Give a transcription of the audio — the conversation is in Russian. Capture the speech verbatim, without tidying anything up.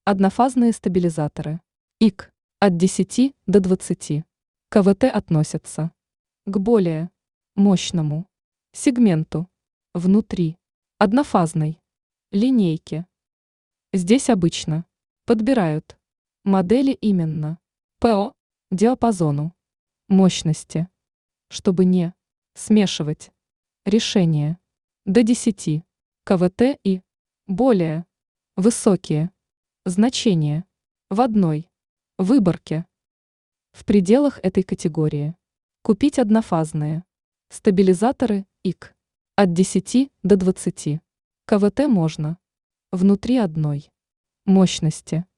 Однофазные стабилизаторы. ИК от десяти до двадцати. КВТ относятся к более мощному сегменту внутри однофазной линейки. Здесь обычно подбирают модели именно по диапазону мощности, чтобы не смешивать решения до десяти КВТ и более высокие значения в одной выборке. В пределах этой категории купить однофазные стабилизаторы ИК от десяти до двадцати КВТ можно внутри одной мощности.